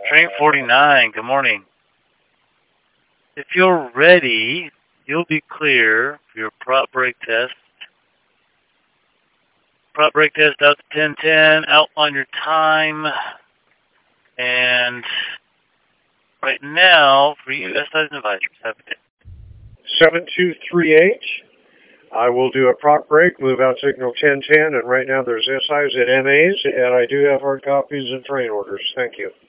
Train 49, good morning. If you're ready, you'll be clear for your prop brake test. Prop brake test out to 10:10, outline your time, and right now, for you, SI's advisors, have a day. 7238. I will do a prop brake, move out signal 1010, and right now there's SIs at MAs, and I do have hard copies and train orders. Thank you.